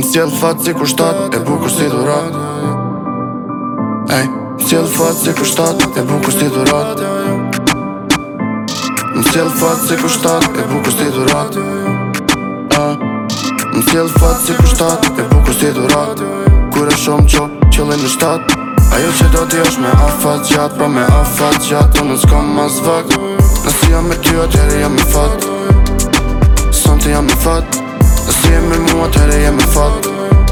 M'sjell fat si kur shtat, e bukur si dhurat. Ej, m'sjell fat si kur shtat, e bukur si dhurat. M'sjell fat si kur shtat, e bukur si dhurat. M'sjell fat si kur shtat, e bukur si dhurat. Kur e shumë qo, qëllin në shtat. Ajo që do t'i është me afat gjatë, pra me afat gjatë, unë s'kom mas vakt. Nësi jam me ty atëhere jam me fat. Sonte jam me fat. Nësi jem me mua atëhere jam me fat.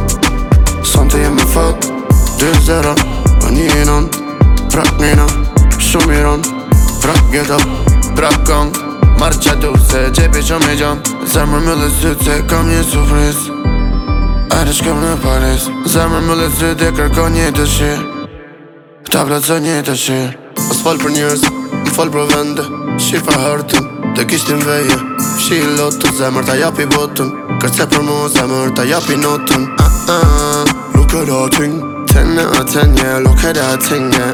Sonte jem me fat. 2-0, o 1-on. Prak njena, shumë iron. Prak get up, prak gang. Marrë qa du se gjepi që me gjan. Zemër me dhe sytë se kam një surpriz. Ajde shkem në Paris. Zemër me dhe sytë e kërkon një dëshirë. Ta plotëson një dëshirë. Mos fol për njërës, më fol për vende. Shifa hërtën, të kishtin veje. Fshi lotën, zemër ta japi botën. Kërce për mu, zemër ta japi notën. Look at our thing, 10 out of 10, yeah. Look at our thing, yeah.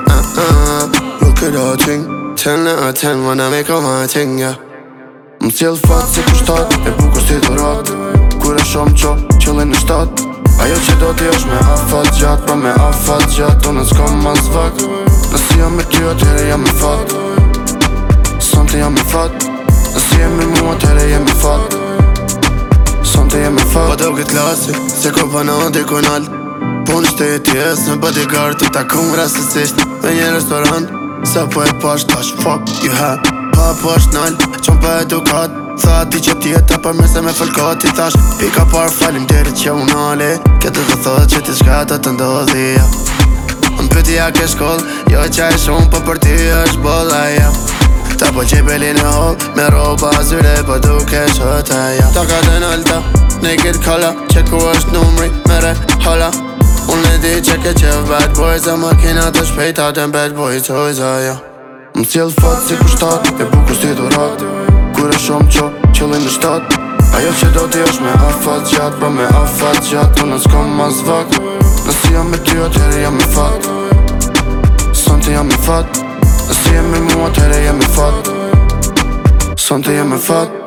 Look at our thing, 10 out of 10, wanna make all my thing, yeah. M'sjell fat si kur shtat, e bukur si dhurat. Kur e shumë qo, qëllin në shtat. Ajo që do t'i është me afat gjatë, pra me afat gjatë, unë s'kom mas vakt. Nësi jam me ty atëhere jam me fat. Sonte jam me fat. Nësi jem me mua atëhere jam me fat. Sonte jam me fat. Po do këtë klasi, se ko pana dikun alt. Po në shteti jes në bodyguard, të takum rasisisht me një restorant. Sa po e pash tash, fuck you have. Pa po është nal, qon pa edukat. Tha ti që tjeta për mëse me fëllkat. I thash, pika par falim derit që unale. Këtë të thot që ti shkata të ndodhi, ja. Më pëti a ke shkoll, jo qaj shumë, po për ti është bolla, ja. Ta po qipeli në hall, me roba zyre, po duke shota, ja. Ta ka të nalta, naked color, që ku është numri, mere holla. Unë e di që ke qef bad boys, a makina të shpejta të bad boys, hojza, ja. M'sjell fat si kur shtat, e bukur si dhurat. Kur e shumë qo, qëllin në shtat. Ajo që do t'i është me afat gjatë, pra me afat gjatë, unë s'kom mas vakt. Nësi jam me ty atëhere jam me fat. Sonte jam me fat. Nësi jem me mua atëhere jam me fat. Sonte jam me fat.